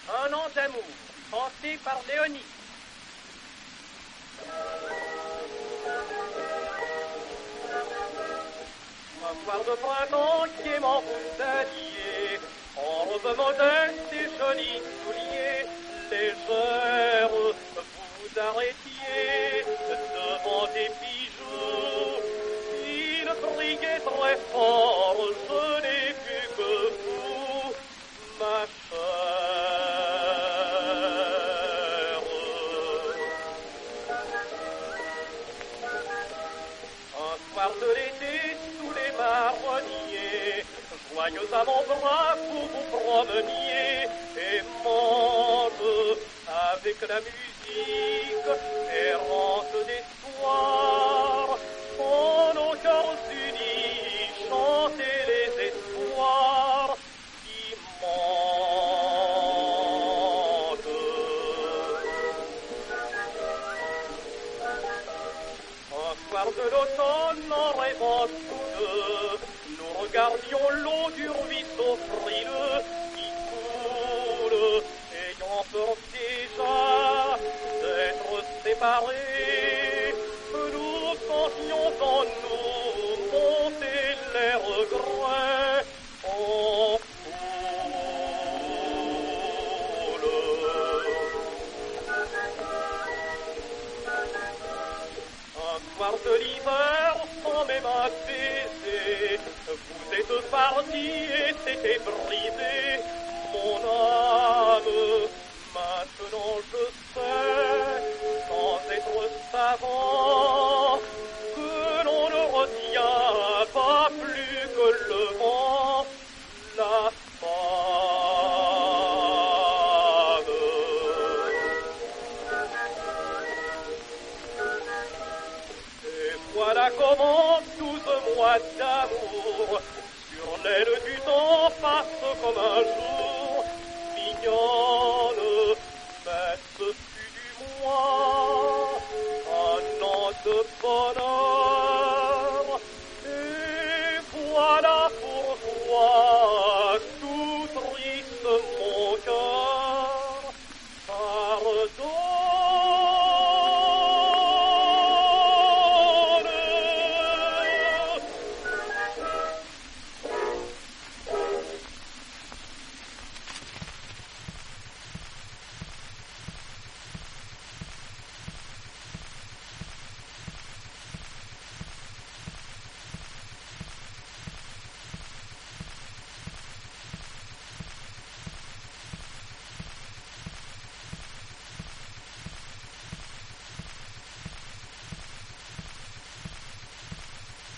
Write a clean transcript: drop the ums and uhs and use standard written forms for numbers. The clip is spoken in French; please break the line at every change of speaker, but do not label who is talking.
Un an d'amour, chanté par Léonie. Un soir de printemps qui est mon bouteiller, en robe modeste et jolis souliers, légère, vous arrêtiez devant des bijoux. Il brillait très fort, je n'ai vu que vous, ma chère. Un soir de l'été, sous les marronniers, joyeuse à mon bras, vous vous promeniez, aimante avec la musique, errante des soirs, en nos cœurs unis, chantez les espoirs qui mentent. Un soir de l'automne, en rêvant tous deux, nous regardions l'eau du ruisseau frileux qui coule, ayant peur déjà d'être séparés. Nous sentions en nous monter les regrets en foule. Un soir de l'hiver, sans même un baiser, vous êtes parti et c'était brisé, mon âme. Maintenant je sais, sans être savant, que l'on ne retient pas plus que le vent, la femme. Et voilà comment 12 mois d'amour sur l'aile du temps passent comme un jour.